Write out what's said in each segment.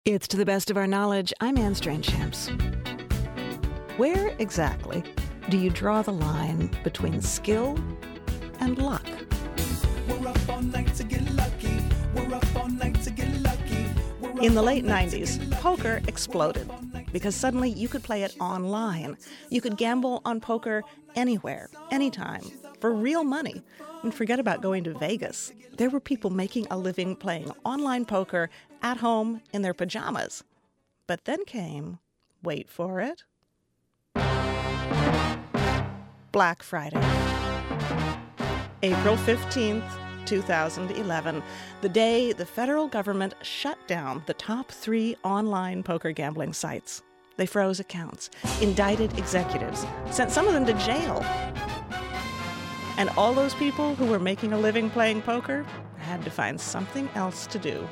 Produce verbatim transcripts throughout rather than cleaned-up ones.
It's To the Best of Our Knowledge. I'm Anne Strange-Shams. Where exactly do you draw the line between skill and luck? We're up all night to get lucky. We're up all night to get lucky. In the late nineties, poker exploded because suddenly you could play it online. You could gamble on poker anywhere, anytime, for real money. And forget about going to Vegas. There were people making a living playing online poker at home in their pajamas. But then came, wait for it, Black Friday. April fifteenth, two thousand eleven, the day the federal government shut down the top three online poker gambling sites. They froze accounts, indicted executives, sent some of them to jail. And all those people who were making a living playing poker had to find something else to do.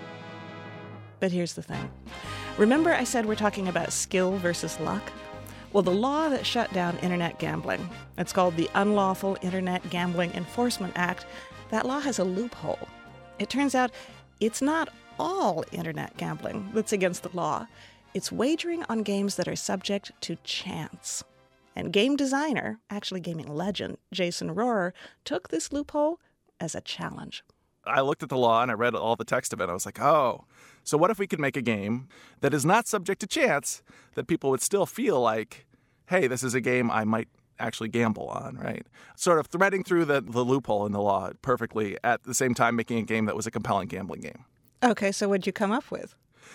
But here's the thing. Remember I said we're talking about skill versus luck? Well, the law that shut down internet gambling, it's called the Unlawful Internet Gambling Enforcement Act, that law has a loophole. It turns out it's not all internet gambling that's against the law. It's wagering on games that are subject to chance. And game designer, actually gaming legend, Jason Rohrer, took this loophole as a challenge. I looked at the law and I read all the text of it. I was like, oh, so what if we could make a game that is not subject to chance, that people would still feel like, hey, this is a game I might actually gamble on, right? Sort of threading through the, the loophole in the law perfectly, at the same time making a game that was a compelling gambling game. Okay, so what'd you come up with?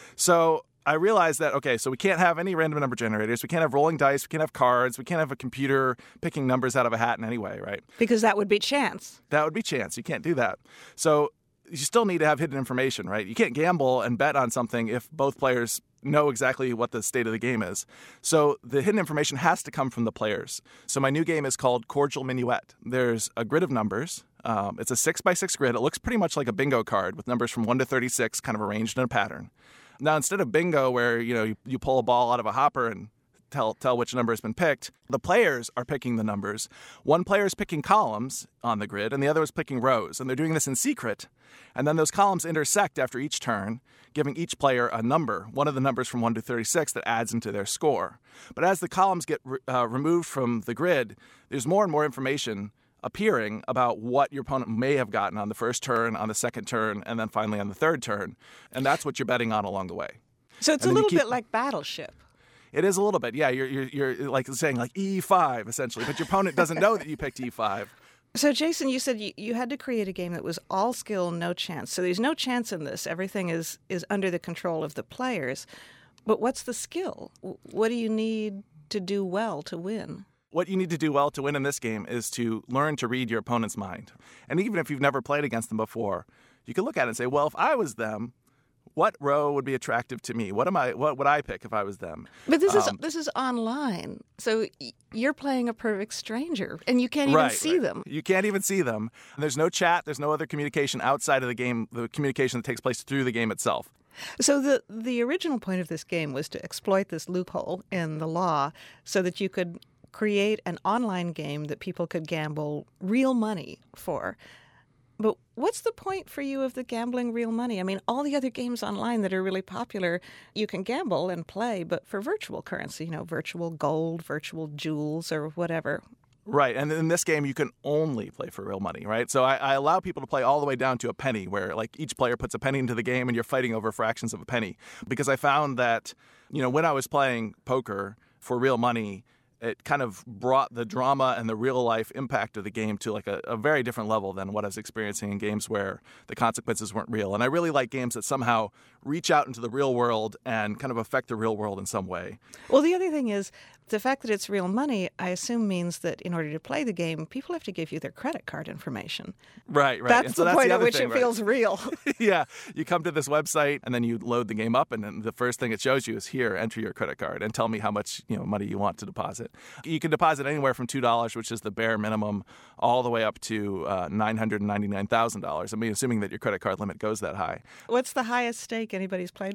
So I realized that, okay, so we can't have any random number generators. We can't have rolling dice. We can't have cards. We can't have a computer picking numbers out of a hat in any way, right? Because that would be chance. That would be chance. You can't do that. So you still need to have hidden information, right? You can't gamble and bet on something if both players know exactly what the state of the game is. So the hidden information has to come from the players. So my new game is called Cordial Minuet. There's a grid of numbers. Um, it's a six by six grid. It looks pretty much like a bingo card with numbers from one to thirty-six kind of arranged in a pattern. Now, instead of bingo where, you know, you, you pull a ball out of a hopper and tell tell which number has been picked, the players are picking the numbers. One player is picking columns on the grid, and the other is picking rows. And they're doing this in secret. And then those columns intersect after each turn, giving each player a number, one of the numbers from one to thirty-six that adds into their score. But as the columns get uh, removed from the grid, there's more and more information appearing about what your opponent may have gotten on the first turn, on the second turn, and then finally on the third turn. And that's what you're betting on along the way. So it's And a then you little keep- bit like Battleship. It is a little bit, yeah. You're, you're you're like saying like E five essentially, but your opponent doesn't know that you picked E five. So, Jason, you said you, you had to create a game that was all skill, no chance. So there's no chance in this. Everything is, is under the control of the players. But what's the skill? What do you need to do well to win? What you need to do well to win in this game is to learn to read your opponent's mind. And even if you've never played against them before, you can look at it and say, well, if I was them, what row would be attractive to me? What am I? What would I pick if I was them? But this is Um, this is online, so y- you're playing a perfect stranger, and you can't even right, see right. them. You can't even see them. And there's no chat. There's no other communication outside of the game, the communication that takes place through the game itself. So the the original point of this game was to exploit this loophole in the law, so that you could create an online game that people could gamble real money for. But what's the point for you of the gambling real money? I mean, all the other games online that are really popular, you can gamble and play, but for virtual currency, you know, virtual gold, virtual jewels, or whatever. Right. And in this game, you can only play for real money, right? So I, I allow people to play all the way down to a penny, where like each player puts a penny into the game and you're fighting over fractions of a penny. Because I found that, you know, when I was playing poker for real money, it kind of brought the drama and the real-life impact of the game to like a, a very different level than what I was experiencing in games where the consequences weren't real. And I really like games that somehow reach out into the real world and kind of affect the real world in some way. Well, the other thing is, the fact that it's real money, I assume, means that in order to play the game, people have to give you their credit card information. Right, right. That's And so the point the at other which thing, it right? feels real. Yeah, you come to this website and then you load the game up, and then the first thing it shows you is here, enter your credit card and tell me how much you know money you want to deposit. You can deposit anywhere from two dollars, which is the bare minimum, all the way up to uh, nine hundred ninety-nine thousand dollars. I mean, assuming that your credit card limit goes that high. What's the highest stake anybody's played for?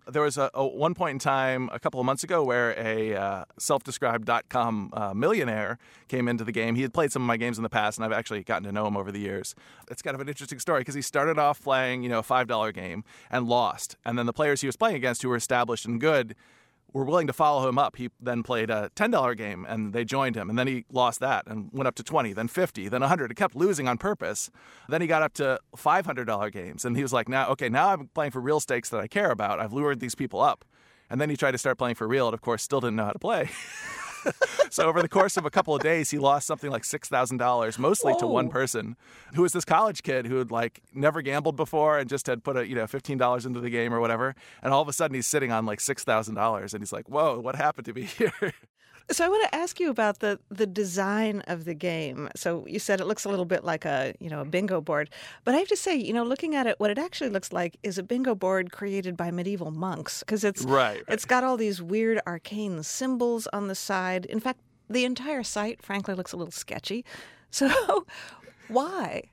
There was a, a one point in time a couple of months ago where a uh, self-described dot-com uh, millionaire came into the game. He had played some of my games in the past, and I've actually gotten to know him over the years. It's kind of an interesting story because he started off playing, you know, a five dollar game and lost. And then the players he was playing against who were established and good were willing to follow him up. He then played a ten dollar game, and they joined him. And then he lost that and went up to twenty, then fifty, then one hundred. He kept losing on purpose. Then he got up to five hundred dollar games, and he was like, "Now, okay, now I'm playing for real stakes that I care about. I've lured these people up." And then he tried to start playing for real, and of course, still didn't know how to play. So over the course of a couple of days, he lost something like six thousand dollars, mostly Whoa. to one person, who was this college kid who had like never gambled before and just had put a you know fifteen dollars into the game or whatever. And all of a sudden, he's sitting on like six thousand dollars, and he's like, "Whoa, what happened to me here?" So I want to ask you about the, the design of the game. So you said it looks a little bit like a, you know, a bingo board. But I have to say, you know, looking at it, what it actually looks like is a bingo board created by medieval monks. Because it's, right, right. it's got all these weird arcane symbols on the side. In fact, the entire site, frankly, looks a little sketchy. So why?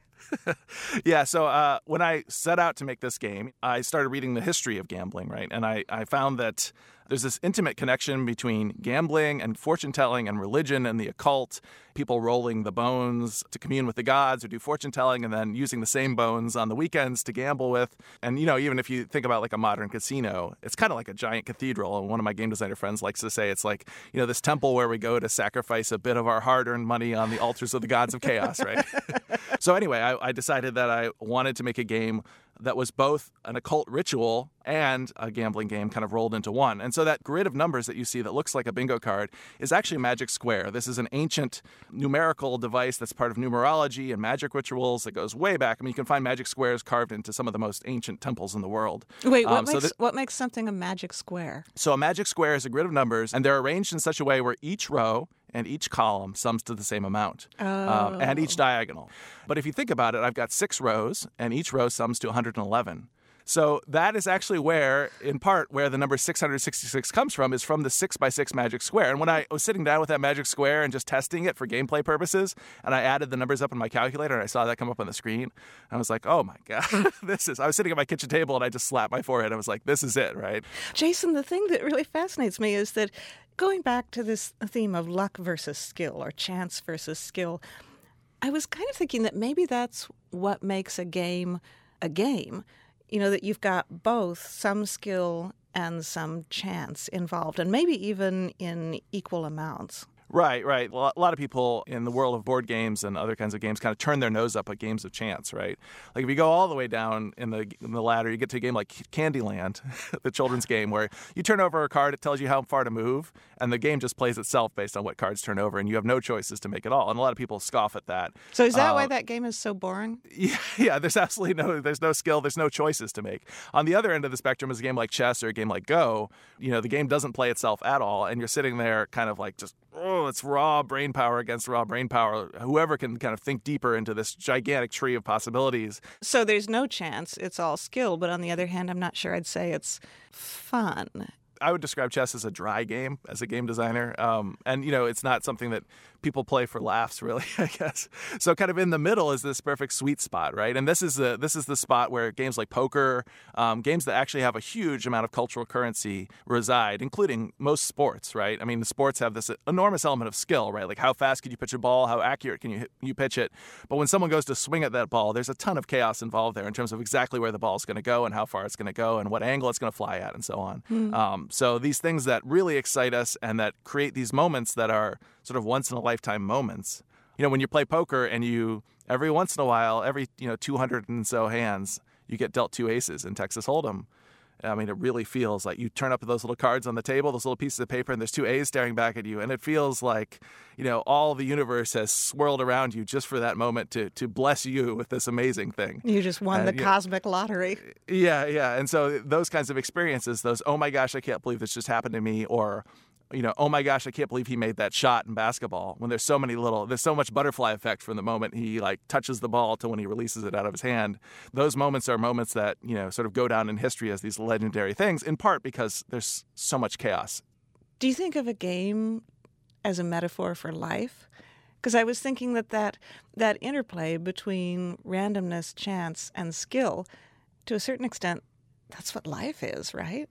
Yeah, so uh, when I set out to make this game, I started reading the history of gambling, right? And I, I found that there's this intimate connection between gambling and fortune-telling and religion and the occult, people rolling the bones to commune with the gods or do fortune-telling and then using the same bones on the weekends to gamble with. And, you know, even if you think about like a modern casino, it's kind of like a giant cathedral. And one of my game designer friends likes to say it's like, you know, this temple where we go to sacrifice a bit of our hard-earned money on the altars of the gods of chaos, right? So anyway, I, I decided that I wanted to make a game that was both an occult ritual and a gambling game kind of rolled into one. And so that grid of numbers that you see that looks like a bingo card is actually a magic square. This is an ancient numerical device that's part of numerology and magic rituals that goes way back. I mean, you can find magic squares carved into some of the most ancient temples in the world. Wait, what, um, makes, so th- what makes something a magic square? So a magic square is a grid of numbers, and they're arranged in such a way where each row and each column sums to the same amount, oh. um, and each diagonal. But if you think about it, I've got six rows, and each row sums to one hundred eleven. So that is actually where, in part, where the number six hundred sixty-six comes from, is from the six by six magic square. And when I was sitting down with that magic square and just testing it for gameplay purposes, and I added the numbers up in my calculator, and I saw that come up on the screen, I was like, oh my God, this is, I was sitting at my kitchen table, and I just slapped my forehead. I was like, this is it, right? Jason, the thing that really fascinates me is that going back to this theme of luck versus skill or chance versus skill, I was kind of thinking that maybe that's what makes a game a game. You know, that you've got both some skill and some chance involved, and maybe even in equal amounts. Right, right. A lot of people in the world of board games and other kinds of games kind of turn their nose up at games of chance, right? Like if you go all the way down in the in the ladder, you get to a game like Candyland, the children's game, where you turn over a card, it tells you how far to move, and the game just plays itself based on what cards turn over, and you have no choices to make it all. And a lot of people scoff at that. So is that uh, why that game is so boring? Yeah, yeah. There's absolutely no, there's no skill, there's no choices to make. On the other end of the spectrum is a game like chess or a game like Go. You know, the game doesn't play itself at all, and you're sitting there kind of like just, oh, it's raw brain power against raw brain power. Whoever can kind of think deeper into this gigantic tree of possibilities. So there's no chance. It's all skill. But on the other hand, I'm not sure I'd say it's fun. I would describe chess as a dry game as a game designer. Um, and, you know, it's not something that people play for laughs, really, I guess. So kind of in the middle is this perfect sweet spot, right? And this is the this is the spot where games like poker, um, games that actually have a huge amount of cultural currency reside, including most sports, right? I mean, the sports have this enormous element of skill, right? Like how fast can you pitch a ball? How accurate can you hit, you pitch it? But when someone goes to swing at that ball, there's a ton of chaos involved there in terms of exactly where the ball is going to go and how far it's going to go and what angle it's going to fly at and so on. Mm. Um, so these things that really excite us and that create these moments that are sort of once-in-a-lifetime moments. You know, when you play poker and you, every once in a while, every, you know, two hundred and so hands, you get dealt two aces in Texas Hold'em. I mean, it really feels like you turn up those little cards on the table, those little pieces of paper, and there's two A's staring back at you. And it feels like, you know, all the universe has swirled around you just for that moment to to bless you with this amazing thing. You just won and, the cosmic know, lottery. Yeah, yeah. And so those kinds of experiences, those, oh my gosh, I can't believe this just happened to me, or, you know, oh my gosh, I can't believe he made that shot in basketball. When there's so many little, there's so much butterfly effect from the moment he like touches the ball to when he releases it out of his hand. Those moments are moments that, you know, sort of go down in history as these legendary things, in part because there's so much chaos. Do you think of a game as a metaphor for life? Because I was thinking that, that that interplay between randomness, chance, and skill, to a certain extent, that's what life is, right?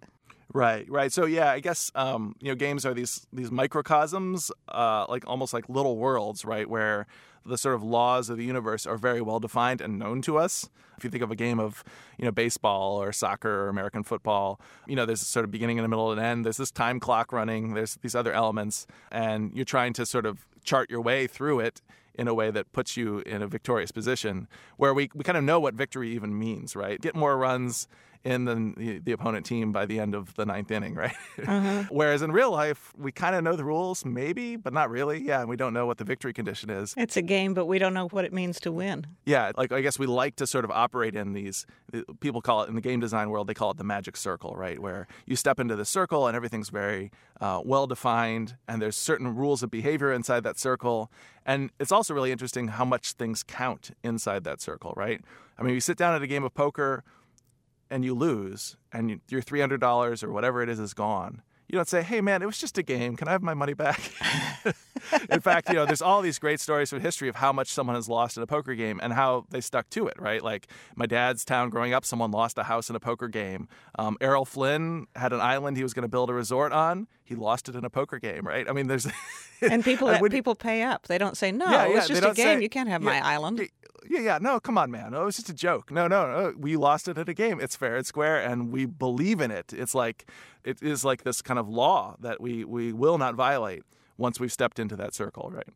Right, right. So yeah, I guess um, you know games are these these microcosms, uh, like almost like little worlds, right, where the sort of laws of the universe are very well defined and known to us. If you think of a game of you know baseball or soccer or American football, you know there's a sort of beginning and a middle and end. There's this time clock running. There's these other elements, and you're trying to sort of chart your way through it in a way that puts you in a victorious position, where we we kind of know what victory even means, right? Get more runs in the, the, the opponent team by the end of the ninth inning, right? Uh-huh. Whereas in real life, we kind of know the rules, maybe, but not really. Yeah, and we don't know what the victory condition is. It's a game, but we don't know what it means to win. Yeah, like I guess we like to sort of operate in these, people call it, in the game design world, they call it the magic circle, right? Where you step into the circle and everything's very uh, well-defined, and there's certain rules of behavior inside that circle. And it's also really interesting how much things count inside that circle, right? I mean, you sit down at a game of poker and you lose, and you, your three hundred dollars or whatever it is is gone. You don't say, hey, man, it was just a game. Can I have my money back? In fact, you know, there's all these great stories from history of how much someone has lost in a poker game and how they stuck to it, right? Like my dad's town growing up, someone lost a house in a poker game. Um, Errol Flynn had an island he was going to build a resort on. He lost it in a poker game, right? I mean, there's... and people and when, people pay up. They don't say, no, yeah, it was yeah, just a game. Say, you can't have yeah, my island. Yeah, yeah, yeah, no, come on, man. Oh, it was just a joke. No, no, no. We lost it at a game. It's fair, it's square, and we believe in it. It's like, it is like this kind of law that we, we will not violate once we've stepped into that circle, right?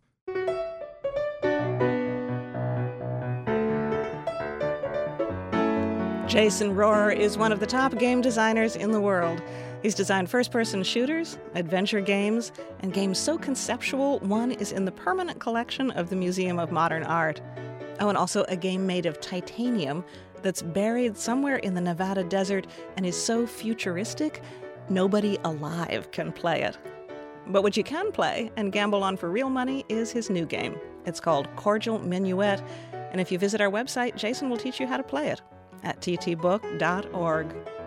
Jason Rohrer is one of the top game designers in the world. He's designed first-person shooters, adventure games, and games so conceptual, one is in the permanent collection of the Museum of Modern Art. Oh, and also a game made of titanium that's buried somewhere in the Nevada desert and is so futuristic, nobody alive can play it. But what you can play and gamble on for real money is his new game. It's called Cordial Minuet, and if you visit our website, Jason will teach you how to play it at t t book dot org.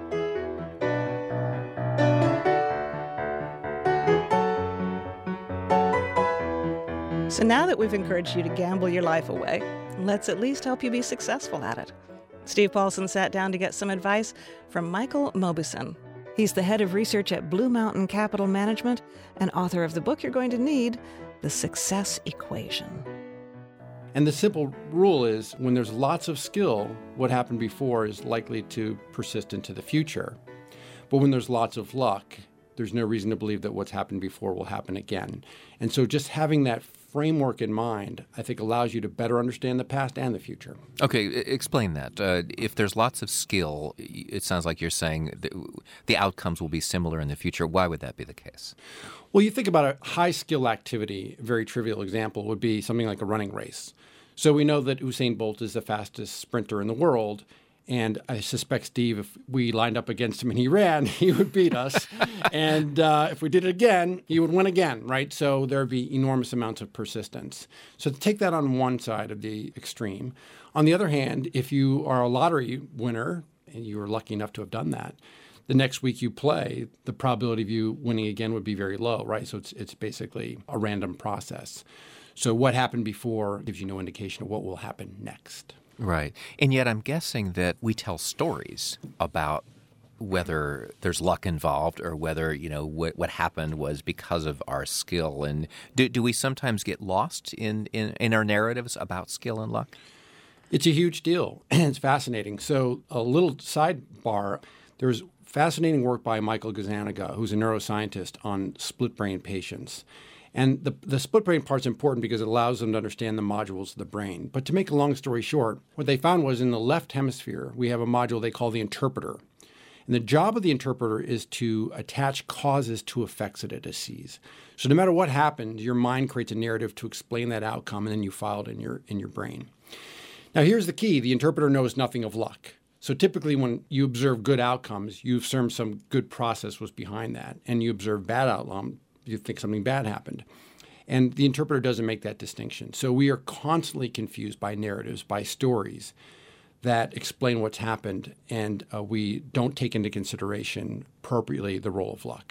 So now that we've encouraged you to gamble your life away, let's at least help you be successful at it. Steve Paulson sat down to get some advice from Michael Mauboussin. He's the head of research at Blue Mountain Capital Management and author of the book you're going to need, The Success Equation. And the simple rule is when there's lots of skill, what happened before is likely to persist into the future. But when there's lots of luck, there's no reason to believe that what's happened before will happen again. And so just having that framework in mind, I think, allows you to better understand the past and the future. Okay, explain that. Uh, if there's lots of skill, it sounds like you're saying that the outcomes will be similar in the future. Why would that be the case? Well, you think about a high-skill activity, a very trivial example would be something like a running race. So we know that Usain Bolt is the fastest sprinter in the world, and I suspect, Steve, if we lined up against him and he ran, he would beat us. And uh, if we did it again, he would win again, right? So there would be enormous amounts of persistence. So to take that on one side of the extreme. On the other hand, if you are a lottery winner, and you were lucky enough to have done that, the next week you play, the probability of you winning again would be very low, right? So it's it's basically a random process. So what happened before gives you no indication of what will happen next. Right. And yet I'm guessing that we tell stories about whether there's luck involved or whether, you know, what, what happened was because of our skill. And do, do we sometimes get lost in, in, in our narratives about skill and luck? It's a huge deal, and it's fascinating. So a little sidebar, there's fascinating work by Michael Gazzaniga, who's a neuroscientist, on split brain patients. And the, the split brain part's important because it allows them to understand the modules of the brain. But to make a long story short, what they found was in the left hemisphere, we have a module they call the interpreter. And the job of the interpreter is to attach causes to effects that it sees. So no matter what happens, your mind creates a narrative to explain that outcome, and then you file it in your, in your brain. Now here's the key. The interpreter knows nothing of luck. So typically when you observe good outcomes, you assume some good process was behind that. And you observe bad outcomes, you think something bad happened. And the interpreter doesn't make that distinction. So we are constantly confused by narratives, by stories that explain what's happened, and uh, we don't take into consideration appropriately the role of luck.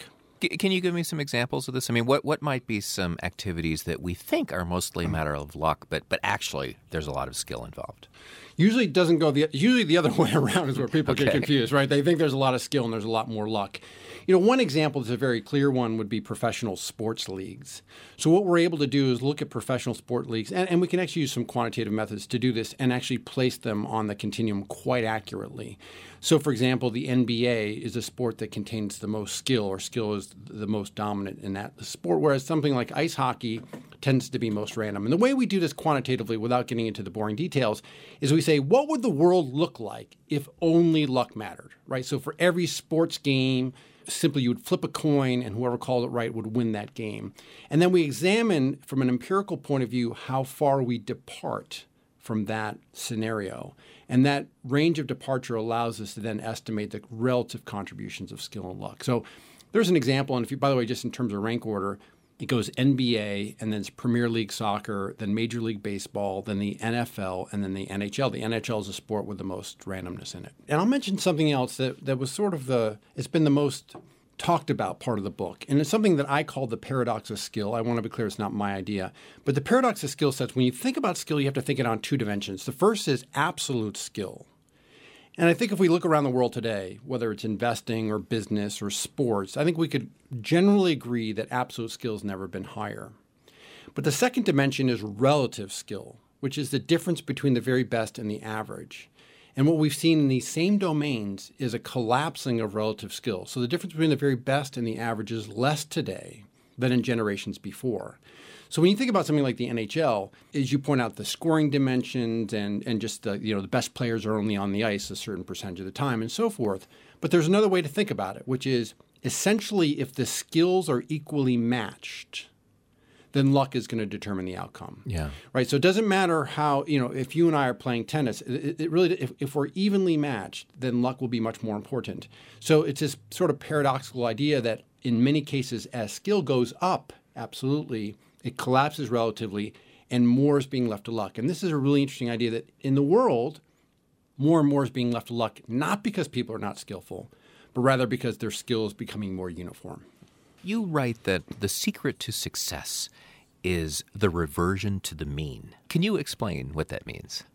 C- Can you give me some examples of this? I mean, what, what might be some activities that we think are mostly a matter of luck, but but actually there's a lot of skill involved? Usually it doesn't go the usually the other way around is where people Okay. get confused, right? They think there's a lot of skill and there's a lot more luck. You know, one example that's a very clear one would be professional sports leagues. So what we're able to do is look at professional sport leagues, and, and we can actually use some quantitative methods to do this and actually place them on the continuum quite accurately. So, for example, the N B A is a sport that contains the most skill, or skill is the most dominant in that sport, whereas something like ice hockey tends to be most random. And the way we do this quantitatively, without getting into the boring details, is we say, what would the world look like if only luck mattered, right? So for every sports game, simply you would flip a coin and whoever called it right would win that game. And then we examine from an empirical point of view how far we depart from that scenario. And that range of departure allows us to then estimate the relative contributions of skill and luck. So there's an example, and if you, by the way, just in terms of rank order, it goes N B A, and then it's Premier League Soccer, then Major League Baseball, then the N F L, and then the N H L. The N H L is a sport with the most randomness in it. And I'll mention something else that, that was sort of the, it's been the most talked about part of the book. And it's something that I call the paradox of skill. I want to be clear, it's not my idea. But the paradox of skill sets, when you think about skill, you have to think it on two dimensions. The first is absolute skill. And I think if we look around the world today, whether it's investing or business or sports, I think we could generally agree that absolute skill has never been higher. But the second dimension is relative skill, which is the difference between the very best and the average. And what we've seen in these same domains is a collapsing of relative skill. So the difference between the very best and the average is less today than in generations before. So when you think about something like the N H L, as you point out, the scoring dimensions and, and just the, you know, the best players are only on the ice a certain percentage of the time and so forth. But there's another way to think about it, which is essentially if the skills are equally matched, then luck is going to determine the outcome. Yeah. Right. So it doesn't matter how, you know, if you and I are playing tennis, it, it really, if, if we're evenly matched, then luck will be much more important. So it's this sort of paradoxical idea that in many cases, as skill goes up, absolutely, it collapses relatively, and more is being left to luck. And this is a really interesting idea that in the world, more and more is being left to luck, not because people are not skillful, but rather because their skill is becoming more uniform. You write that the secret to success is the reversion to the mean. Can you explain what that means?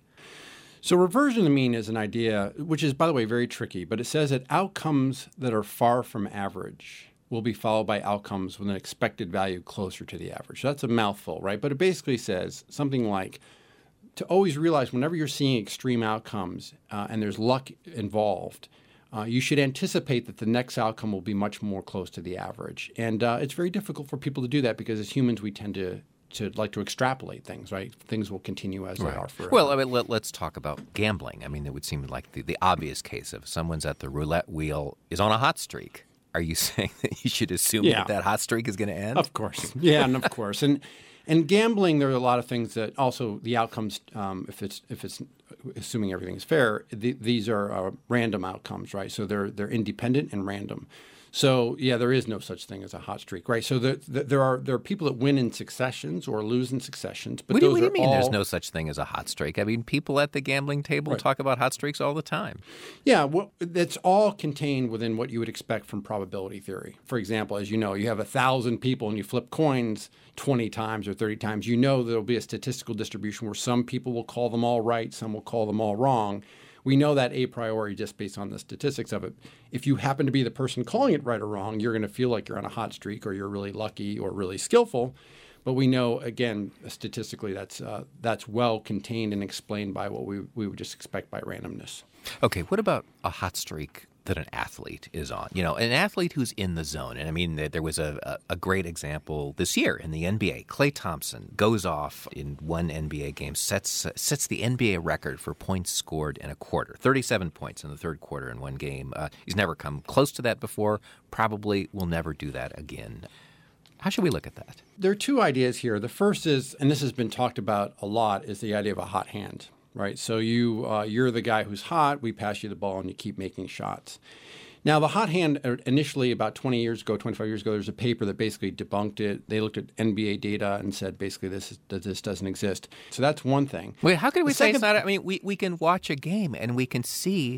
So reversion to the mean is an idea, which is, by the way, very tricky, but it says that outcomes that are far from average will be followed by outcomes with an expected value closer to the average. So that's a mouthful, right? But it basically says something like to always realize whenever you're seeing extreme outcomes uh, and there's luck involved, uh, you should anticipate that the next outcome will be much more close to the average. And uh, it's very difficult for people to do that because as humans, we tend to to like to extrapolate things, right? Things will continue as Right. they are forever. Well, I mean, let, let's talk about gambling. I mean, it would seem like the, the obvious case of someone's at the roulette wheel is on a hot streak. Are you saying that you should assume Yeah. that that hot streak is going to end? Of course. Yeah, and of course. And and gambling, there are a lot of things that also the outcomes, um, if it's if it's assuming everything is fair, the, these are uh, random outcomes, right? So they're they're independent and random. So yeah, there is no such thing as a hot streak, right? So the, the, there are there are people that win in successions or lose in successions, but What do, you- those what do you are mean all, there's no such thing as a hot streak? I mean, people at the gambling table Right. talk about hot streaks all the time. Yeah, well, that's all contained within what you would expect from probability theory. For example, as you know, you have a thousand people and you flip coins twenty times or thirty times. You know there will be a statistical distribution where some people will call them all right, some will call them all wrong. We know that a priori just based on the statistics of it. If you happen to be the person calling it right or wrong, you're going to feel like you're on a hot streak or you're really lucky or really skillful. But we know, again, statistically, that's uh, that's well contained and explained by what we, we would just expect by randomness. Okay, what about a hot streak that an athlete is on? You know, an athlete who's in the zone. And I mean, there there was a, a, a great example this year in the N B A. Klay Thompson goes off in one N B A game, sets uh, sets the N B A record for points scored in a quarter. thirty-seven points in the third quarter in one game. Uh, he's never come close to that before, probably will never do that again. How should we look at that? There are two ideas here. The first is, and this has been talked about a lot, is the idea of a hot hand. Right, so you uh, you're the guy who's hot. We pass you the ball, and you keep making shots. Now, the hot hand initially, about twenty years ago, twenty-five years ago, there's a paper that basically debunked it. They looked at N B A data and said basically this is, this doesn't exist. So that's one thing. Wait, how can we The say second- it's not? I mean, we, we can watch a game and we can see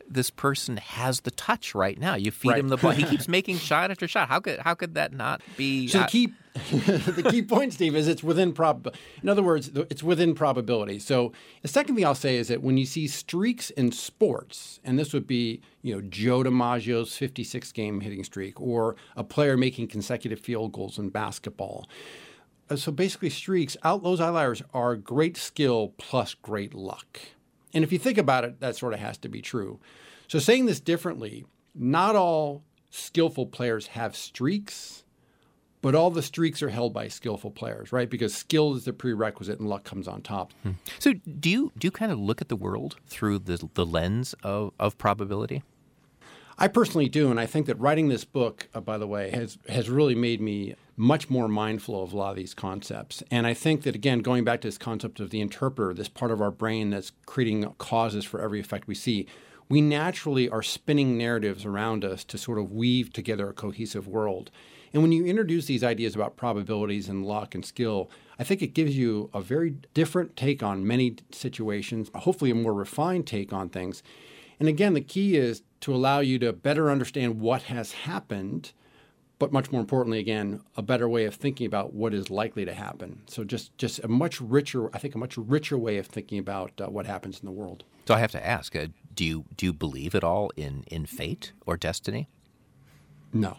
this person has the touch right now. You feed Right. him the ball. He keeps making shot after shot. How could how could that not be? So uh, the key, the key point, Steve, is it's within prob. In other words, it's within probability. So the second thing I'll say is that when you see streaks in sports, and this would be, you know, Joe DiMaggio's fifty-six game hitting streak, or a player making consecutive field goals in basketball. Uh, So basically, streaks, out those outliers are great skill plus great luck. And if you think about it, that sort of has to be true. So saying this differently, not all skillful players have streaks. But all the streaks are held by skillful players, right? Because skill is the prerequisite and luck comes on top. Hmm. So do you do you kind of look at the world through the the lens of, of probability? I personally do, and I think that writing this book, uh, by the way, has has really made me much more mindful of a lot of these concepts. And I think that, again, going back to this concept of the interpreter, this part of our brain that's creating causes for every effect we see, we naturally are spinning narratives around us to sort of weave together a cohesive world. And when you introduce these ideas about probabilities and luck and skill, I think it gives you a very different take on many situations, hopefully a more refined take on things. And again, the key is to allow you to better understand what has happened, but much more importantly, again, a better way of thinking about what is likely to happen. So just, just a much richer, I think a much richer way of thinking about uh, what happens in the world. So I have to ask, uh, do you do you believe at all in, in fate or destiny? No.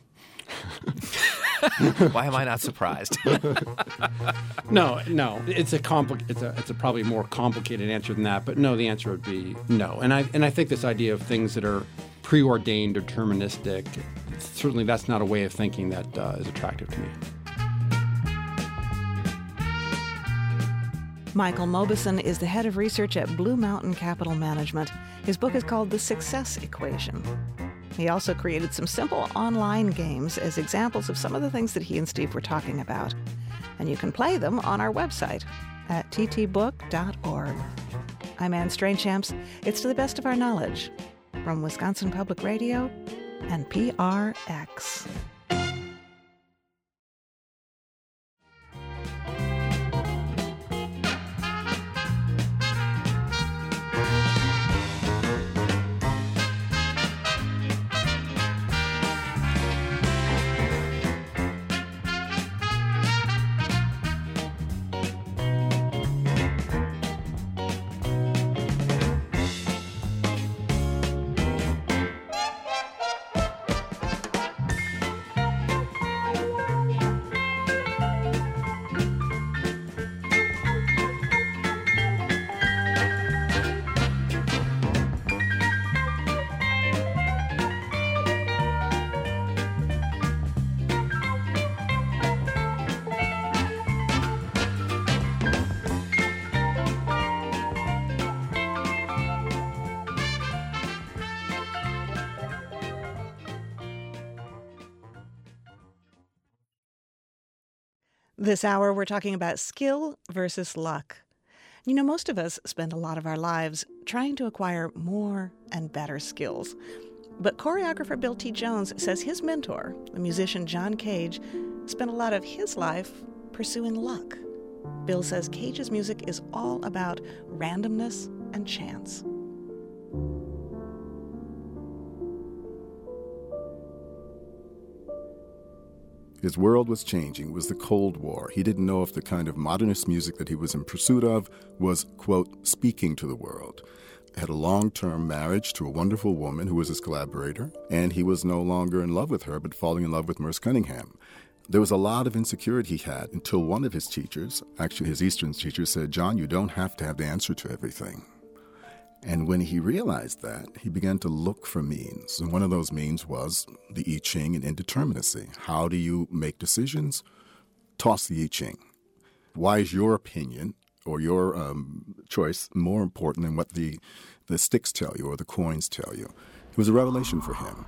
Why am I not surprised? No, no. It's a compli- It's a. It's a probably more complicated answer than that. But no, the answer would be no. And I and I think this idea of things that are preordained, deterministic, certainly that's not a way of thinking that uh, is attractive to me. Michael Mauboussin is the head of research at Blue Mountain Capital Management. His book is called The Success Equation. He also created some simple online games as examples of some of the things that he and Steve were talking about. And you can play them on our website at t t book dot org. I'm Anne Strainchamps. It's To the Best of Our Knowledge from Wisconsin Public Radio and P R X. This hour, we're talking about skill versus luck. You know, most of us spend a lot of our lives trying to acquire more and better skills. But choreographer Bill T. Jones says his mentor, the musician John Cage, spent a lot of his life pursuing luck. Bill says Cage's music is all about randomness and chance. His world was changing. It was the Cold War. He didn't know if the kind of modernist music that he was in pursuit of was, quote, speaking to the world. He had a long-term marriage to a wonderful woman who was his collaborator, and he was no longer in love with her, but falling in love with Merce Cunningham. There was a lot of insecurity he had until one of his teachers, actually his Eastern teacher, said, "John, you don't have to have the answer to everything." And when he realized that, he began to look for means. And one of those means was the I Ching and indeterminacy. How do you make decisions? Toss the I Ching. Why is your opinion or your um, choice more important than what the, the sticks tell you or the coins tell you? It was a revelation for him.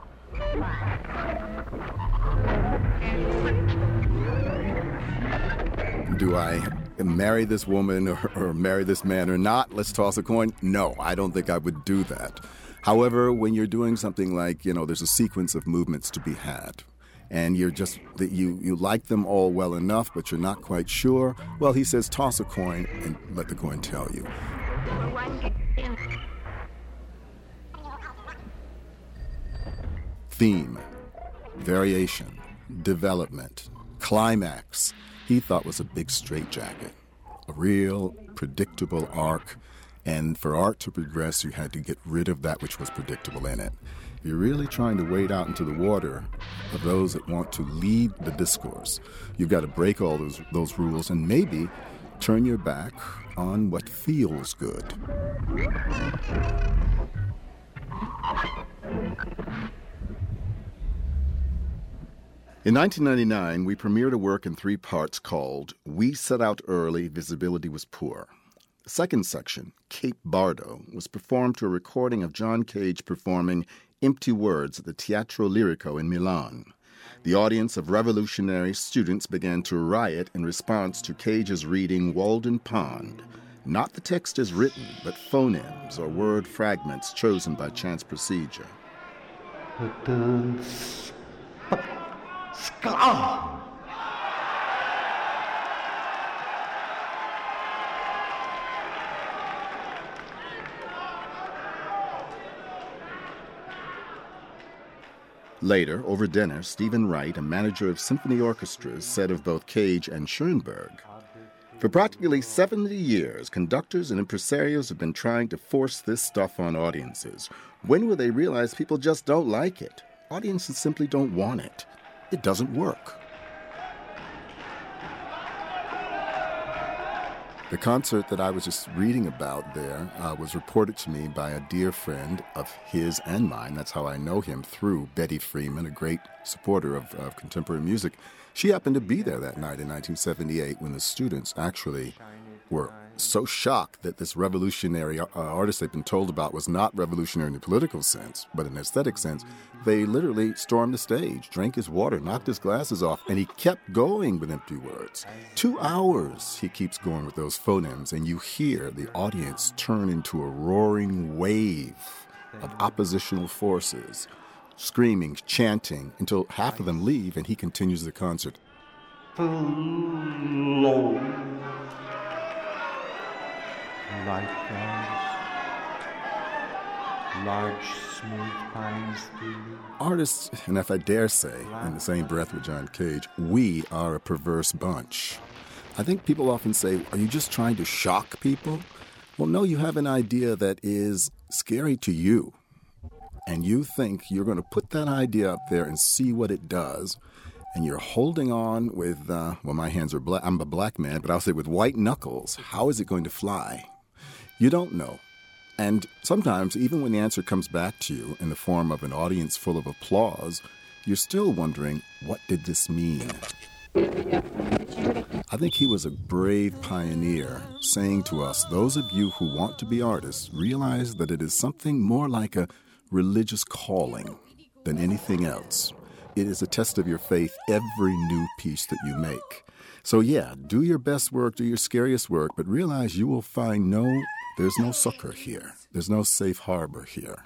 Do I marry this woman or, or marry this man or not? Let's toss a coin. No, I don't think I would do that. However, when you're doing something like, you know, there's a sequence of movements to be had, and you're just, that you, you like them all well enough, but you're not quite sure, well, he says toss a coin and let the coin tell you. theme, variation, development, climax, he thought was a big straitjacket, a real predictable arc. And for art to progress, you had to get rid of that which was predictable in it. You're really trying to wade out into the water of those that want to lead the discourse. You've got to break all those those rules and maybe turn your back on what feels good. In nineteen ninety-nine, we premiered a work in three parts called We Set Out Early, Visibility Was Poor. The second section, Cape Bardo, was performed to a recording of John Cage performing Empty Words at the Teatro Lirico in Milan. The audience of revolutionary students began to riot in response to Cage's reading Walden Pond. Not the text as written, but phonemes or word fragments chosen by chance procedure. Later, over dinner, Stephen Wright, a manager of symphony orchestras, said of both Cage and Schoenberg, "For practically seventy years, conductors and impresarios have been trying to force this stuff on audiences. When will they realize people just don't like it? Audiences simply don't want it. It doesn't work." The concert that I was just reading about there uh, was reported to me by a dear friend of his and mine. That's how I know him, through Betty Freeman, a great supporter of, of contemporary music. She happened to be there that night in nineteen seventy-eight when the students actually were so shocked that this revolutionary uh, artist they'd been told about was not revolutionary in the political sense, but in the aesthetic sense. They literally stormed the stage, drank his water, knocked his glasses off, and he kept going with Empty Words. Two hours he keeps going with those phonemes, and you hear the audience turn into a roaring wave of oppositional forces, screaming, chanting, until half of them leave, and he continues the concert. Flow like those large, smooth pines do. Artists, and if I dare say, in the same breath with John Cage, we are a perverse bunch. I think people often say, are you just trying to shock people? Well, no, you have an idea that is scary to you. And you think you're going to put that idea up there and see what it does. And you're holding on with, uh, well, my hands are black. I'm a black man, but I'll say with white knuckles. How is it going to fly? You don't know. And sometimes, even when the answer comes back to you in the form of an audience full of applause, you're still wondering, what did this mean? I think he was a brave pioneer, saying to us, those of you who want to be artists, realize that it is something more like a religious calling than anything else. It is a test of your faith every new piece that you make. So yeah, do your best work, do your scariest work, but realize you will find no, there's no succor here. There's no safe harbor here.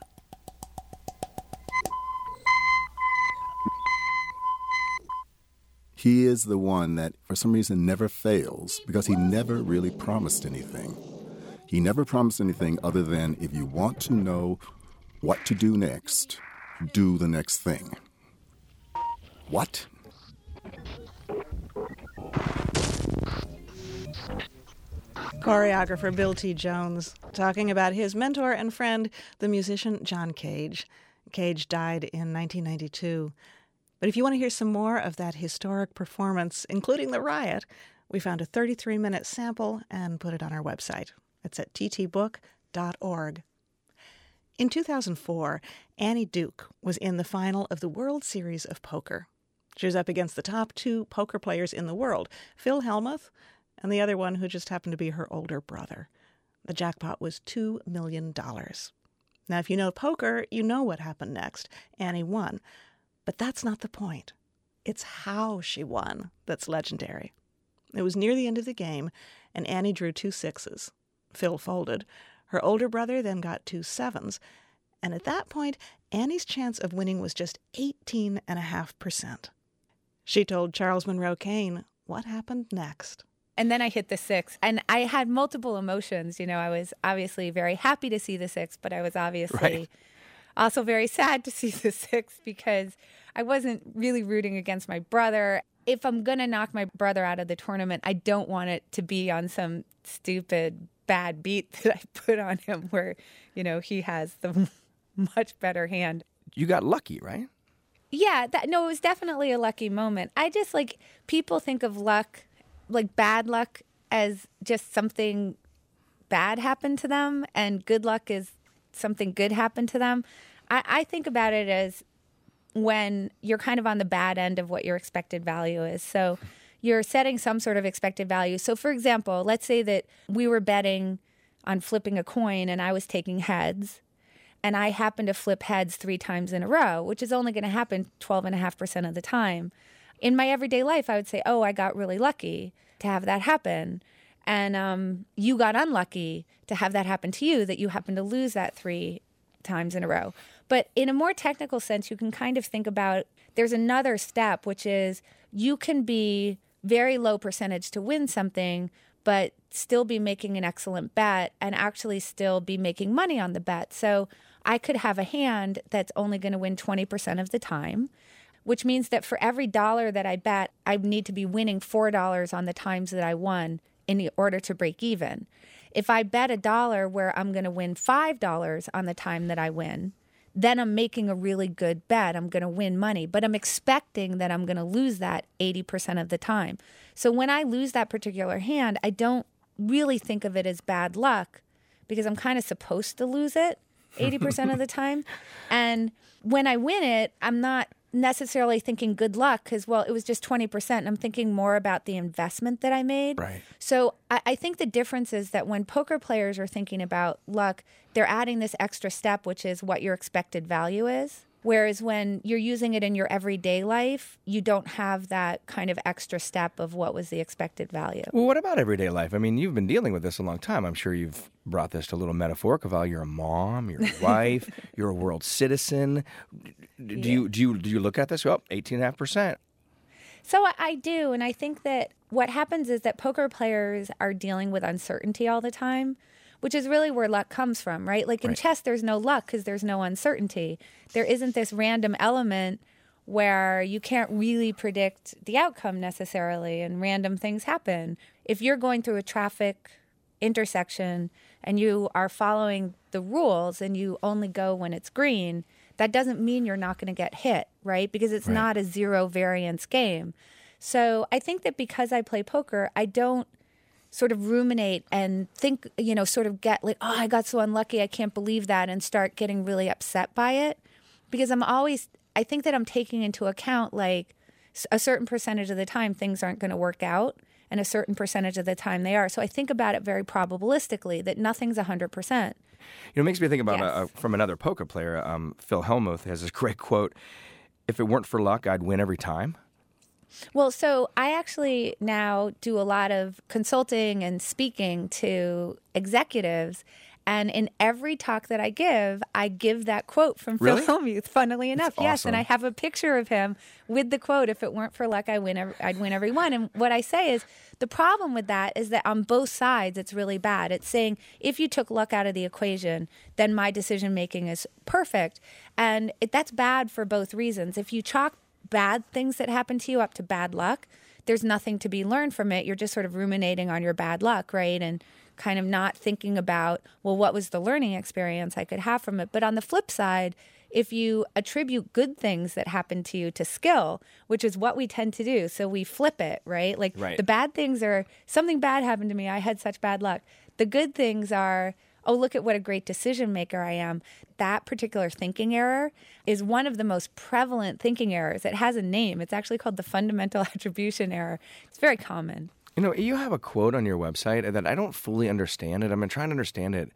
He is the one that, for some reason, never fails because he never really promised anything. He never promised anything other than, if you want to know what to do next, do the next thing. What? Choreographer Bill T. Jones talking about his mentor and friend, the musician John Cage. Cage died in nineteen ninety-two. But if you want to hear some more of that historic performance, including the riot, we found a thirty-three minute sample and put it on our website. It's at t t book dot org. In two thousand four, Annie Duke was in the final of the World Series of Poker. She was up against the top two poker players in the world, Phil Hellmuth and the other one who just happened to be her older brother. The jackpot was two million dollars. Now, if you know poker, you know what happened next. Annie won. But that's not the point. It's how she won that's legendary. It was near the end of the game, and Annie drew two sixes. Phil folded. Her older brother then got two sevens. And at that point, Annie's chance of winning was just eighteen point five percent. She told Charles Monroe Kane what happened next. And then I hit the six, and I had multiple emotions. You know, I was obviously very happy to see the six, but I was obviously... Right. also very sad to see the six because I wasn't really rooting against my brother. If I'm going to knock my brother out of the tournament, I don't want it to be on some stupid bad beat that I put on him where, you know, he has the much better hand. You got lucky, right? Yeah, that, no, it was definitely a lucky moment. I just like, people think of luck, like bad luck, as just something bad happened to them, and good luck is something good happened to them. I, I think about it as when you're kind of on the bad end of what your expected value is. So you're setting some sort of expected value. So for example, let's say that we were betting on flipping a coin and I was taking heads, and I happen to flip heads three times in a row, which is only going to happen twelve point five percent of the time. In my everyday life, I would say, oh, I got really lucky to have that happen. And um, you got unlucky to have that happen to you, that you happen to lose that three times in a row. But in a more technical sense, you can kind of think about, there's another step, which is you can be very low percentage to win something, but still be making an excellent bet and actually still be making money on the bet. So I could have a hand that's only going to win twenty percent of the time, which means that for every dollar that I bet, I need to be winning four dollars on the times that I won in order to break even. If I bet a dollar where I'm going to win five dollars on the time that I win, then I'm making a really good bet. I'm going to win money, but I'm expecting that I'm going to lose that eighty percent of the time. So when I lose that particular hand, I don't really think of it as bad luck because I'm kind of supposed to lose it eighty percent of the time. And when I win it, I'm not necessarily thinking good luck because, well, it was just twenty percent. And I'm thinking more about the investment that I made. Right. So I, I think the difference is that when poker players are thinking about luck, they're adding this extra step, which is what your expected value is. Whereas when you're using it in your everyday life, you don't have that kind of extra step of what was the expected value. Well, what about everyday life? I mean, you've been dealing with this a long time. I'm sure you've brought this to a little metaphorical value. You're a mom, you're a wife, you're a world citizen. Do Yeah. you do you do you look at this? Well, eighteen point five percent. So I- I do, and I think that what happens is that poker players are dealing with uncertainty all the time, which is really where luck comes from, right? Like in Right. chess, there's no luck because there's no uncertainty. There isn't this random element where you can't really predict the outcome necessarily, and random things happen. If you're going through a traffic intersection and you are following the rules and you only go when it's green, that doesn't mean you're not going to get hit, right? Because it's Right. not a zero variance game. So I think that because I play poker, I don't sort of ruminate and think, you know, sort of get like, oh, I got so unlucky, I can't believe that, and start getting really upset by it. Because I'm always, I think that I'm taking into account like s- a certain percentage of the time things aren't going to work out, and a certain percentage of the time they are. So I think about it very probabilistically, that nothing's one hundred percent. You know, it makes me think about Yes. uh, from another poker player, um, Phil Hellmuth has this great quote: "If it weren't for luck, I'd win every time." Well, so I actually now do a lot of consulting and speaking to executives. And in every talk that I give, I give that quote from Really? Phil Hellmuth, funnily enough. Yes, and awesome. I have a picture of him with the quote, if it weren't for luck, I win every, I'd win every one. And what I say is, the problem with that is that on both sides, it's really bad. It's saying, if you took luck out of the equation, then my decision-making is perfect. And it, that's bad for both reasons. If you chalk bad things that happen to you up to bad luck, there's nothing to be learned from it. You're just sort of ruminating on your bad luck, right? And kind of not thinking about, well, what was the learning experience I could have from it? But on the flip side, if you attribute good things that happen to you to skill, which is what we tend to do, so we flip it, right? Like Right. the bad things are, something bad happened to me, I had such bad luck. The good things are, oh, look at what a great decision maker I am. That particular thinking error is one of the most prevalent thinking errors. It has a name. It's actually called the fundamental attribution error. It's very common. You know, you have a quote on your website that I don't fully understand it. I've been trying to understand it.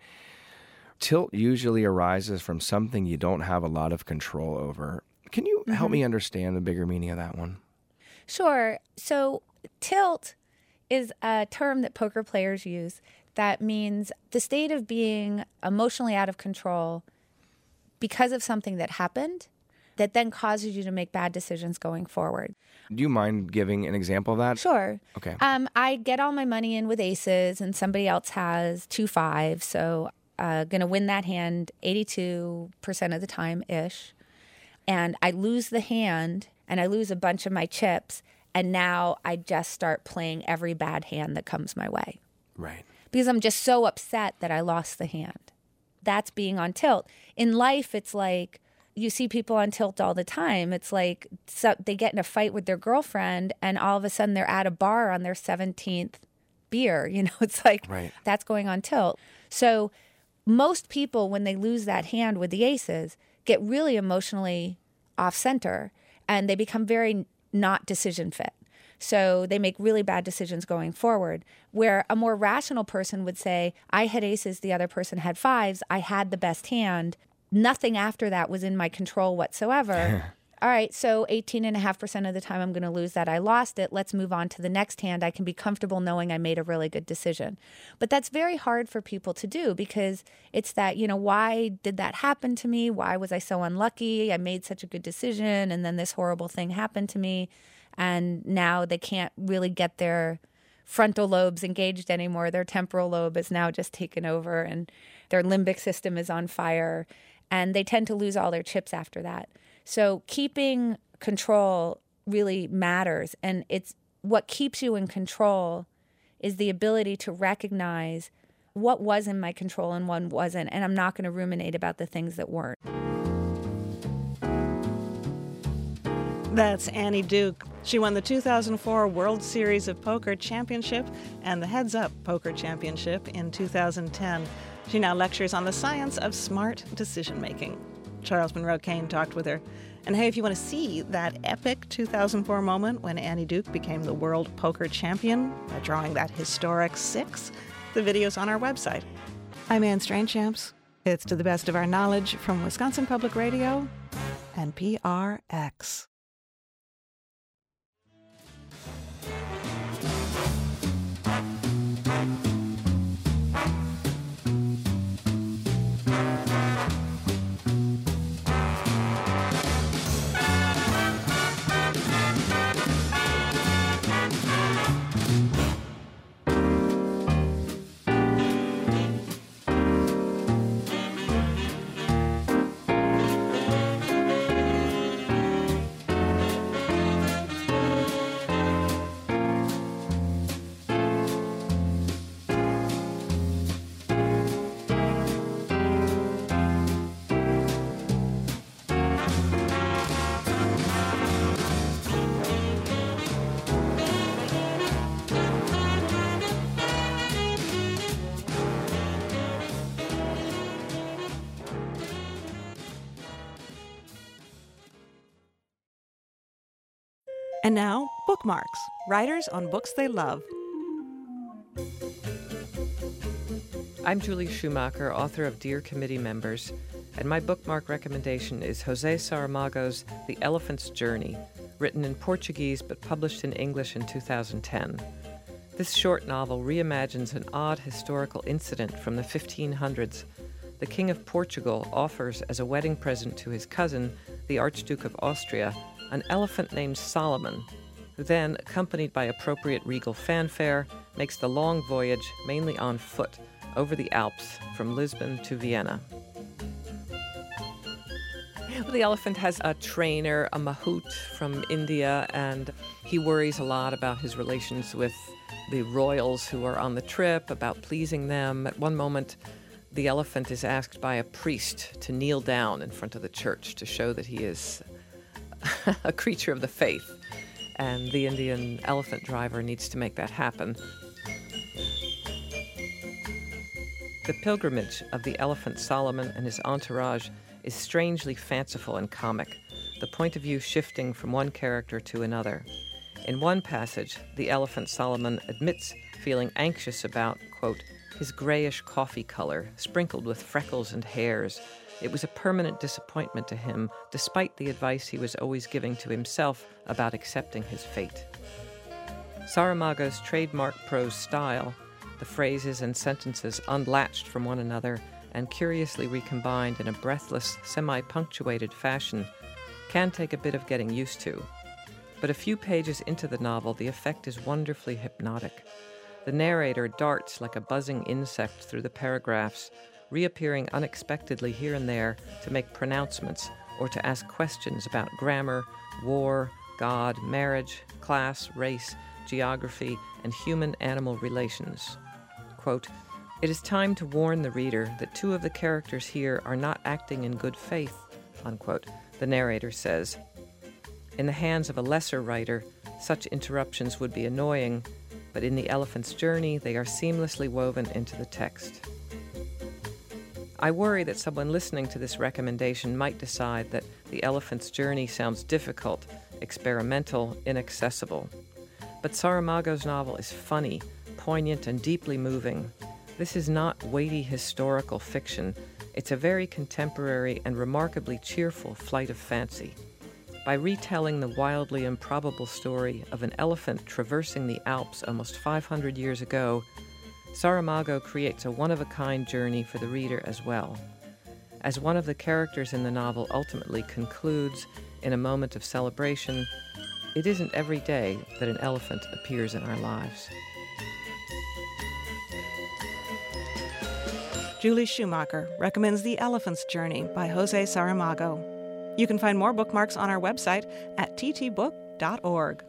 Tilt usually arises from something you don't have a lot of control over. Can you help me understand the bigger meaning of that one? Sure. So tilt is a term that poker players use that means the state of being emotionally out of control because of something that happened that then causes you to make bad decisions going forward. Do you mind giving an example of that? Sure. Okay. Um, I get all my money in with aces and somebody else has two fives, so uh, going to win that hand eighty-two percent of the time-ish. And I lose the hand, and I lose a bunch of my chips, and now I just start playing every bad hand that comes my way. Right. Because I'm just so upset that I lost the hand. That's being on tilt. In life, it's like you see people on tilt all the time. It's like so they get in a fight with their girlfriend, and all of a sudden they're at a bar on their seventeenth beer. You know, it's like right. That's going on tilt. So most people, when they lose that hand with the aces, get really emotionally off center, and they become very not decision fit. So they make really bad decisions going forward, where a more rational person would say, I had aces, the other person had fives, I had the best hand. Nothing after that was in my control whatsoever. All right, so eighteen point five percent of the time I'm going to lose that. I lost it. Let's move on to the next hand. I can be comfortable knowing I made a really good decision. But that's very hard for people to do because it's that, you know, why did that happen to me? Why was I so unlucky? I made such a good decision, and then this horrible thing happened to me. And now they can't really get their frontal lobes engaged anymore. Their temporal lobe is now just taken over, and their limbic system is on fire. And they tend to lose all their chips after that. So keeping control really matters. And it's what keeps you in control is the ability to recognize what was in my control and what wasn't. And I'm not going to ruminate about the things that weren't. That's Annie Duke. She won the two thousand four World Series of Poker Championship and the Heads Up Poker Championship in two thousand ten. She now lectures on the science of smart decision-making. Charles Monroe Kane talked with her. And hey, if you want to see that epic two thousand four moment when Annie Duke became the world poker champion by drawing that historic six, the video's on our website. I'm Anne Strainchamps. It's To the Best of Our Knowledge from Wisconsin Public Radio and P R X. And now, bookmarks. Writers on books they love. I'm Julie Schumacher, author of Dear Committee Members, and my bookmark recommendation is José Saramago's The Elephant's Journey, written in Portuguese but published in English in two thousand ten. This short novel reimagines an odd historical incident from the fifteen hundreds. The King of Portugal offers as a wedding present to his cousin, the Archduke of Austria, an elephant named Solomon, who then, accompanied by appropriate regal fanfare, makes the long voyage, mainly on foot, over the Alps from Lisbon to Vienna. The elephant has a trainer, a mahout from India, and he worries a lot about his relations with the royals who are on the trip, about pleasing them. At one moment, the elephant is asked by a priest to kneel down in front of the church to show that he is a creature of the faith, and the Indian elephant driver needs to make that happen. The pilgrimage of the elephant Solomon and his entourage is strangely fanciful and comic, the point of view shifting from one character to another. In one passage, the elephant Solomon admits feeling anxious about, quote, his grayish coffee color, sprinkled with freckles and hairs. It was a permanent disappointment to him, despite the advice he was always giving to himself about accepting his fate. Saramago's trademark prose style, the phrases and sentences unlatched from one another and curiously recombined in a breathless, semi-punctuated fashion, can take a bit of getting used to. But a few pages into the novel, the effect is wonderfully hypnotic. The narrator darts like a buzzing insect through the paragraphs, reappearing unexpectedly here and there to make pronouncements or to ask questions about grammar, war, God, marriage, class, race, geography, and human-animal relations. Quote, "It is time to warn the reader that two of the characters here are not acting in good faith," unquote, the narrator says. In the hands of a lesser writer, such interruptions would be annoying, but in The Elephant's Journey, they are seamlessly woven into the text. I worry that someone listening to this recommendation might decide that The Elephant's Journey sounds difficult, experimental, inaccessible. But Saramago's novel is funny, poignant, and deeply moving. This is not weighty historical fiction. It's a very contemporary and remarkably cheerful flight of fancy. By retelling the wildly improbable story of an elephant traversing the Alps almost five hundred years ago, Saramago creates a one-of-a-kind journey for the reader as well. As one of the characters in the novel ultimately concludes in a moment of celebration, it isn't every day that an elephant appears in our lives. Julie Schumacher recommends The Elephant's Journey by Jose Saramago. You can find more bookmarks on our website at t t book dot org.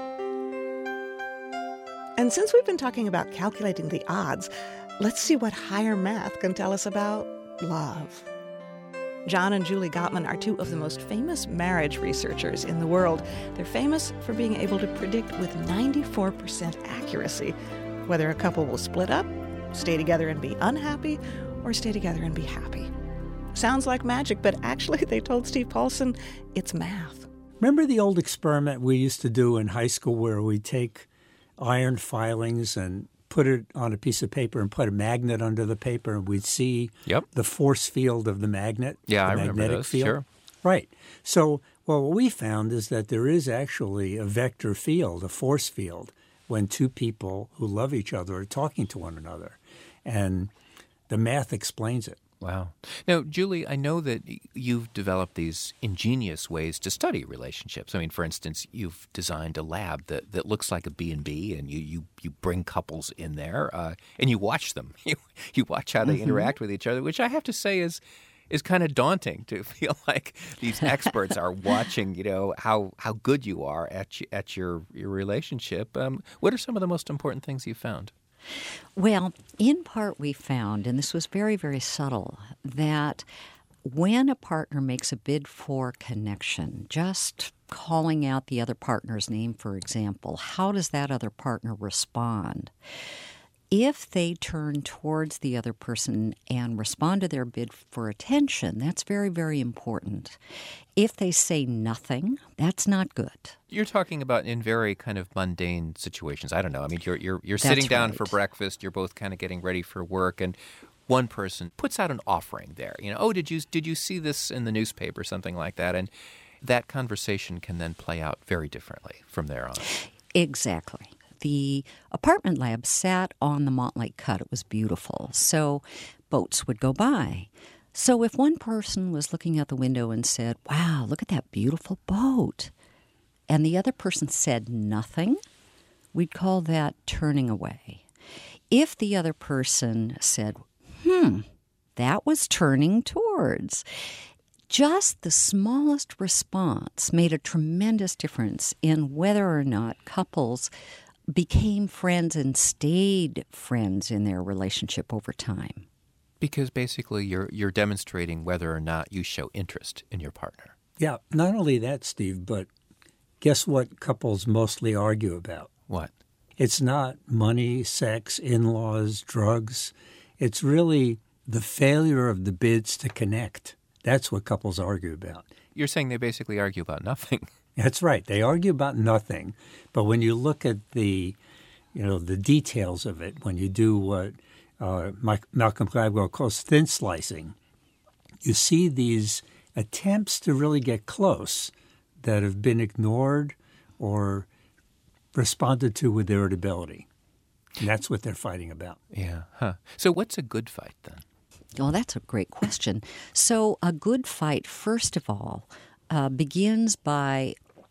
And since we've been talking about calculating the odds, let's see what higher math can tell us about love. John and Julie Gottman are two of the most famous marriage researchers in the world. They're famous for being able to predict with ninety-four percent accuracy whether a couple will split up, stay together and be unhappy, or stay together and be happy. Sounds like magic, but actually, they told Steve Paulson, it's math. Remember the old experiment we used to do in high school where we take iron filings and put it on a piece of paper and put a magnet under the paper, and we'd see yep. the force field of the magnet, yeah, the I remember magnetic those. field. Sure. Right. So, well, what we found is that there is actually a vector field, a force field, when two people who love each other are talking to one another. And the math explains it. Wow. Now, Julie, I know that you've developed these ingenious ways to study relationships. I mean, for instance, you've designed a lab that, that looks like a B and B, and you, you, you bring couples in there, uh, and you watch them. You, you watch how they mm-hmm. interact with each other, which I have to say is is kind of daunting to feel like these experts are watching, you know, how, how good you are at, at your, your relationship. Um, what are some of the most important things you found? Well, in part we found, and this was very, very subtle, that when a partner makes a bid for connection, just calling out the other partner's name, for example, how does that other partner respond? If they turn towards the other person and respond to their bid for attention, that's very, very important. If they say nothing, that's not good. You're talking about in very kind of mundane situations. I don't know. I mean, you're you're you're That's sitting down right. for breakfast. You're both kind of getting ready for work, and one person puts out an offering there. You know, oh, did you did you see this in the newspaper, something like that? And that conversation can then play out very differently from there on. Exactly. The apartment lab sat on the Montlake Cut. It was beautiful. So boats would go by. So if one person was looking out the window and said, wow, look at that beautiful boat, and the other person said nothing, we'd call that turning away. If the other person said, hmm, that was turning towards, just the smallest response made a tremendous difference in whether or not couples became friends and stayed friends in their relationship over time. Because basically you're you're demonstrating whether or not you show interest in your partner. Yeah, not only that, Steve, but guess what couples mostly argue about? What? It's not money, sex, in-laws, drugs. It's really the failure of the bids to connect. That's what couples argue about. You're saying they basically argue about nothing. That's right. They argue about nothing. But when you look at the, you know, the details of it, when you do what uh, Mike, Malcolm Gladwell calls thin slicing, you see these attempts to really get close that have been ignored or responded to with irritability. And that's what they're fighting about. Yeah. Huh. So what's a good fight then? Oh, that's a great question. So a good fight, first of all, uh, begins by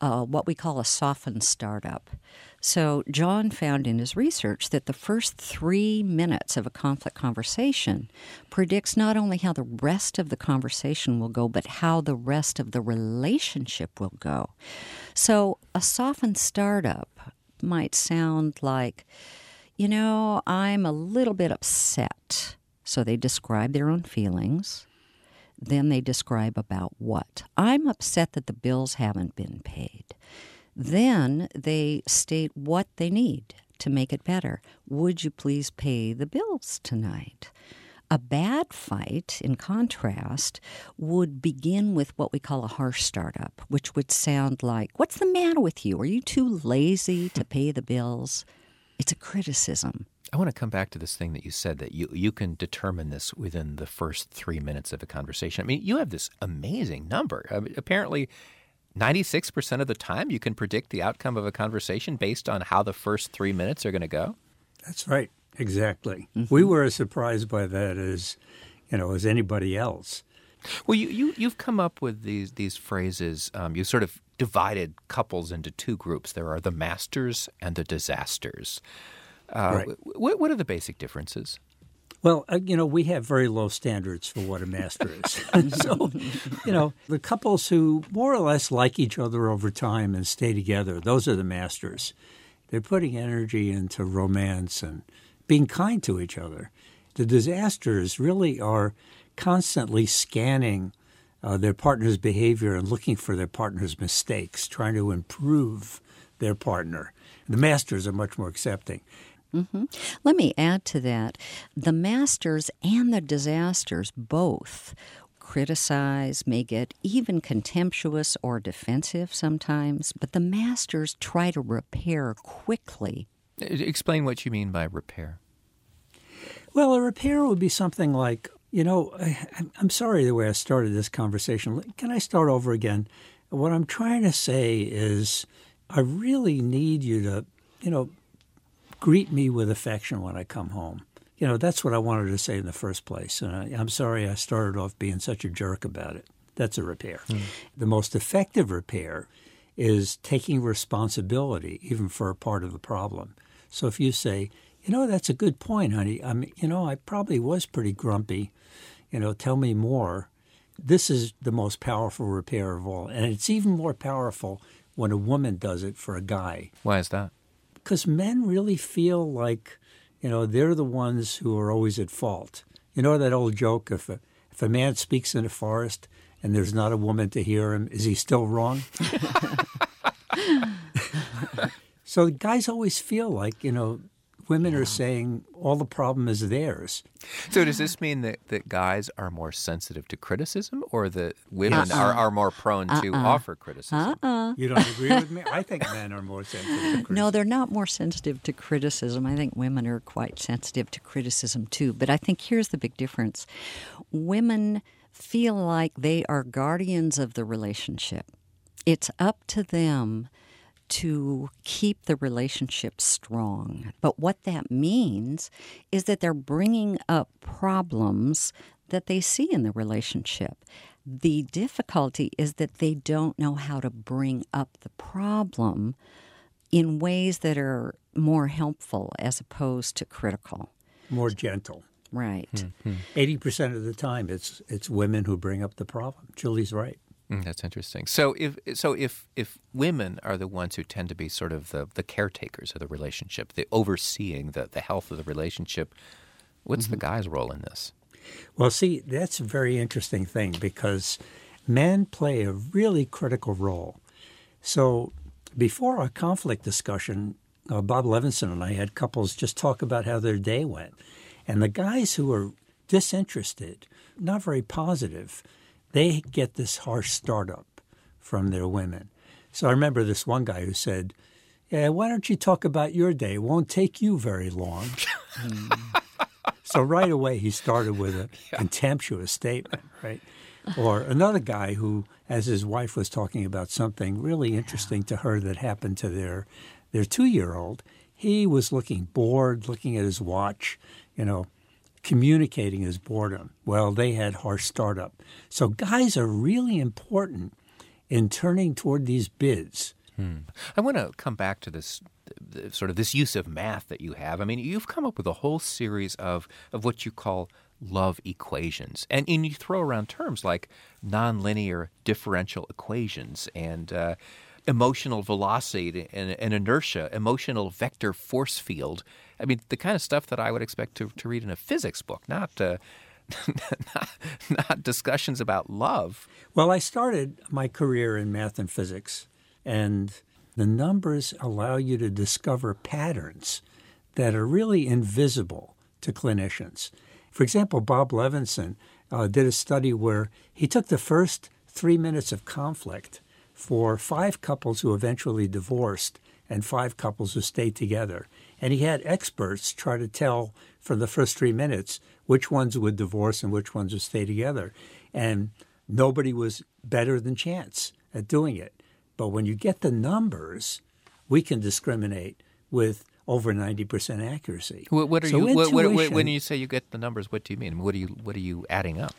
uh, what we call a softened startup. So John found in his research that the first three minutes of a conflict conversation predicts not only how the rest of the conversation will go, but how the rest of the relationship will go. So a softened startup might sound like, you know, I'm a little bit upset. So they describe their own feelings. Then they describe about what. I'm upset that the bills haven't been paid. Then they state what they need to make it better. Would you please pay the bills tonight? A bad fight, in contrast, would begin with what we call a harsh startup, which would sound like, what's the matter with you? Are you too lazy to pay the bills? It's a criticism. I want to come back to this thing that you said, that you, you can determine this within the first three minutes of a conversation. I mean, you have this amazing number. I mean, apparently, ninety-six percent of the time you can predict the outcome of a conversation based on how the first three minutes are going to go? That's right. Exactly. Mm-hmm. We were as surprised by that as, you know, as anybody else. Well, you, you, you've come up with these, these phrases. Um, you sort of divided couples into two groups. There are the masters and the disasters. Uh, Right. what, what are the basic differences? Well, uh, you know, we have very low standards for what a master is. So, you know, the couples who more or less like each other over time and stay together, those are the masters. They're putting energy into romance and being kind to each other. The disasters really are constantly scanning uh, their partner's behavior and looking for their partner's mistakes, trying to improve their partner. The masters are much more accepting. Mm-hmm. Let me add to that. The masters and the disasters both criticize, may get even contemptuous or defensive sometimes, but the masters try to repair quickly. Explain what you mean by repair. Well, a repair would be something like, you know, I, I'm sorry the way I started this conversation. Can I start over again? What I'm trying to say is I really need you to, you know, greet me with affection when I come home. You know, that's what I wanted to say in the first place. And I, I'm sorry I started off being such a jerk about it. That's a repair. Mm. The most effective repair is taking responsibility, even for a part of the problem. So if you say, you know, that's a good point, honey. I mean, you know, I probably was pretty grumpy. You know, tell me more. This is the most powerful repair of all. And it's even more powerful when a woman does it for a guy. Why is that? Because men really feel like, you know, they're the ones who are always at fault. You know that old joke, if a, if a man speaks in a forest and there's not a woman to hear him, is he still wrong? So guys always feel like, you know, women yeah. are saying all the problem is theirs. So does this mean that, that guys are more sensitive to criticism, or that women Uh-uh. are, are more prone Uh-uh. to offer criticism? Uh-uh. You don't agree with me? I think men are more sensitive to criticism. No, they're not more sensitive to criticism. I think women are quite sensitive to criticism too. But I think here's the big difference. Women feel like they are guardians of the relationship. It's up to them to keep the relationship strong. But what that means is that they're bringing up problems that they see in the relationship. The difficulty is that they don't know how to bring up the problem in ways that are more helpful as opposed to critical. More gentle. Right. Mm-hmm. eighty percent of the time it's it's women who bring up the problem. Julie's right. Mm, that's interesting. So if so if if women are the ones who tend to be sort of the, the caretakers of the relationship, the overseeing the, the health of the relationship, what's mm-hmm. the guy's role in this? Well, see, that's a very interesting thing because men play a really critical role. So before our conflict discussion, uh, Bob Levinson and I had couples just talk about how their day went. And the guys who are disinterested, not very positive, they get this harsh startup from their women. So I remember this one guy who said, yeah, why don't you talk about your day? It won't take you very long. So right away he started with a yeah. contemptuous statement, right? Or another guy who, as his wife was talking about something really interesting to her that happened to their their two-year-old, he was looking bored, looking at his watch, you know, communicating his boredom. Well, they had harsh startup. So guys are really important in turning toward these bids. Hmm. I want to come back to this sort of this use of math that you have. I mean, you've come up with a whole series of, of what you call love equations. And, and you throw around terms like nonlinear differential equations and uh, emotional velocity and, and inertia, emotional vector force field. I mean, the kind of stuff that I would expect to, to read in a physics book, not, uh, not not discussions about love. Well, I started my career in math and physics, and the numbers allow you to discover patterns that are really invisible to clinicians. For example, Bob Levinson uh, did a study where he took the first three minutes of conflict for five couples who eventually divorced and five couples who stayed together. And he had experts try to tell for the first three minutes which ones would divorce and which ones would stay together. And nobody was better than chance at doing it. But when you get the numbers, we can discriminate with over ninety percent accuracy. What, what are so you? What, what, intuition, when you say you get the numbers, what do you mean? What are you? What are you adding up?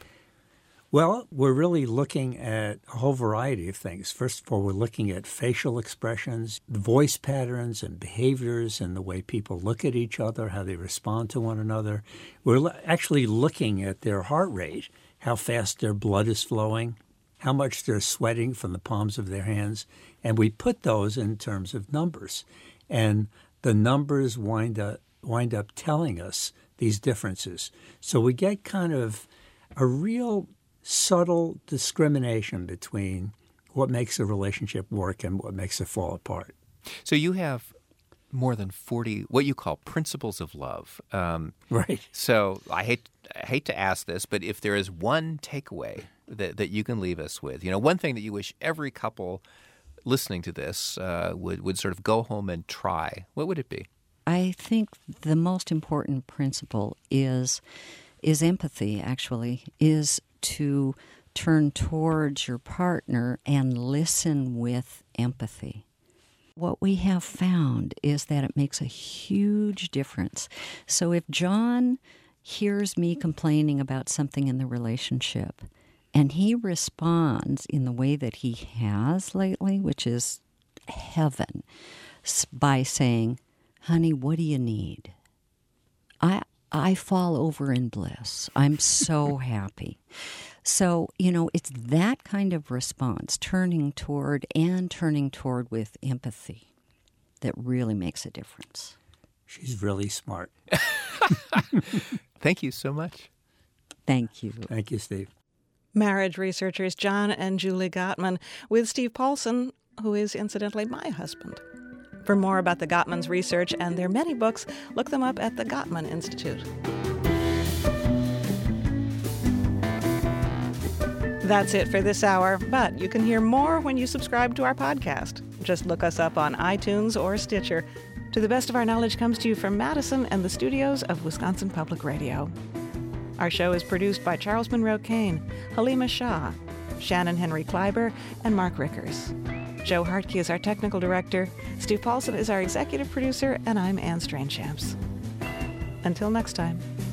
Well, we're really looking at a whole variety of things. First of all, we're looking at facial expressions, voice patterns and behaviors and the way people look at each other, how they respond to one another. We're l- actually looking at their heart rate, how fast their blood is flowing, how much they're sweating from the palms of their hands. And we put those in terms of numbers. And the numbers wind up, wind up telling us these differences. So we get kind of a real subtle discrimination between what makes a relationship work and what makes it fall apart. So you have more than forty what you call principles of love. Um, right. So I hate I hate to ask this, but if there is one takeaway that, that you can leave us with, you know, one thing that you wish every couple listening to this uh, would, would sort of go home and try, what would it be? I think the most important principle is is empathy, actually, is to turn towards your partner and listen with empathy. What we have found is that it makes a huge difference. So if John hears me complaining about something in the relationship and he responds in the way that he has lately, which is heaven, by saying, honey, what do you need? I I fall over in bliss. I'm so happy. So, you know, it's that kind of response, turning toward and turning toward with empathy, that really makes a difference. She's really smart. Thank you so much. Thank you. Thank you, Steve. Marriage researchers John and Julie Gottman with Steve Paulson, who is incidentally my husband. For more about the Gottmans' research and their many books, look them up at the Gottman Institute. That's it for this hour, but you can hear more when you subscribe to our podcast. Just look us up on iTunes or Stitcher. To the Best of Our Knowledge comes to you from Madison and the studios of Wisconsin Public Radio. Our show is produced by Charles Monroe Kane, Halima Shah, Shannon Henry Kleiber, and Mark Rickers. Joe Hartke is our technical director, Steve Paulson is our executive producer, and I'm Anne Strange-Shamps. Until next time.